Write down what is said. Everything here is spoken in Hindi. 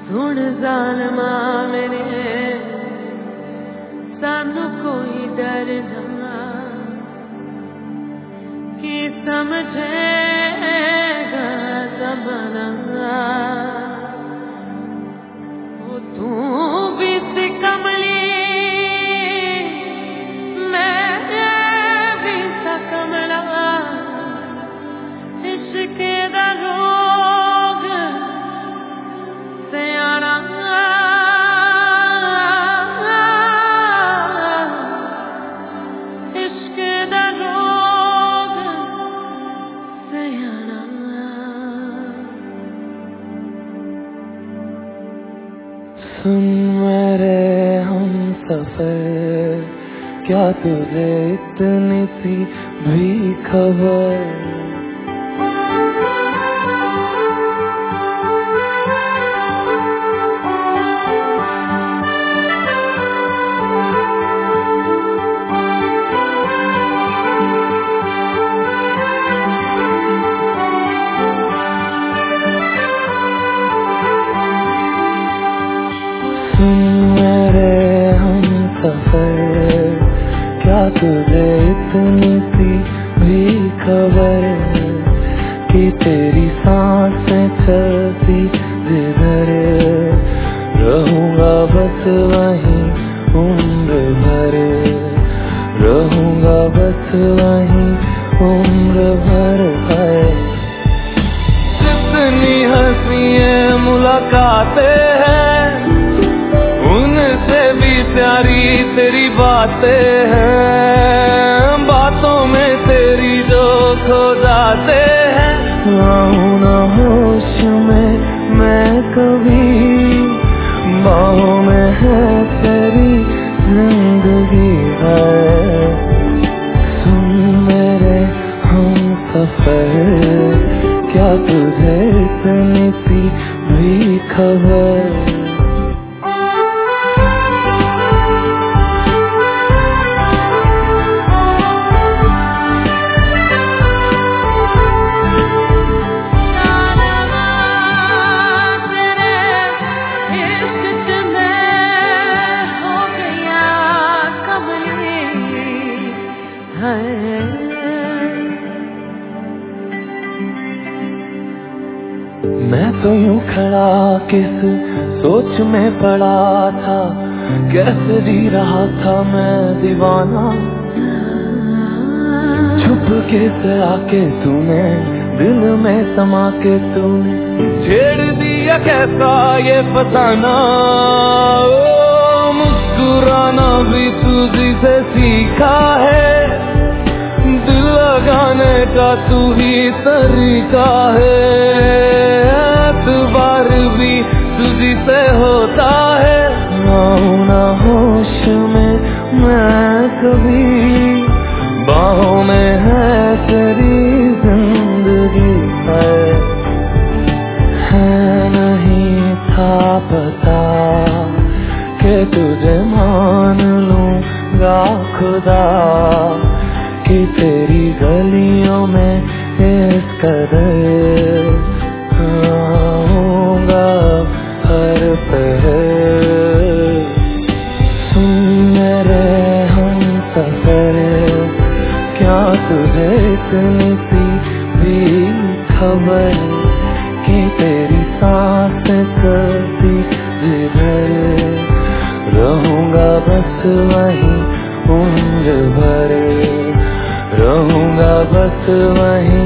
सुन ज़ालिमा मेरे सानू कोई डर ना कि समझेगा ज़माना वो तू भी सी कमली मैं भी सा कमला इश्क दा रोग सयाना इश्क दा रोग सयाना। सुन मेरे हम सफर, क्या तुझे इतनी सी भी खबर? सुन मेरे हम सफर, क्या तुझे इतनी सी भी खबर कि तेरी सांसें चलती जिधर रहूंगा बस वहीं उम्र भर, रहूंगा बस वहीं उम्र भर। जितनी हंसी मुलाकातें हैं उनसे भी प्यारी तेरी बातें हैं, बातों में तेरी जो खो जाते हैं। आऊं ना होश में मैं कभी, बाहों में है तेरी जिंदगी है। सुन मेरे हम सफर, क्या तुझे इतनी सी भी खबर? मैं तो यूं खड़ा किस सोच में पड़ा था, कैसे जी रहा था मैं दीवाना। छुप के से आके तूने दिल में समा के तूने छेड़ दिया कैसा ये फसाना। ओ मुस्कुराना भी तुझी से सीखा है, दिल लगाने का तू ही तरीका है। एतबार भी तुझी से होता है, आऊं ना होश में मैं कभी, बाहों में है तेरी जिंदगी है नहीं था पता कि तुझे मान लूंगा खुदा, कि तेरी गलियों में इस कदर आऊंगा हर पहर। सुन मेरे हम सफर, क्या तुझे इतनी सी भी खबर कि तेरी सांस चलती जिधर रहूंगा बस वहीं उम्र भर, रहूंगा बस वहीं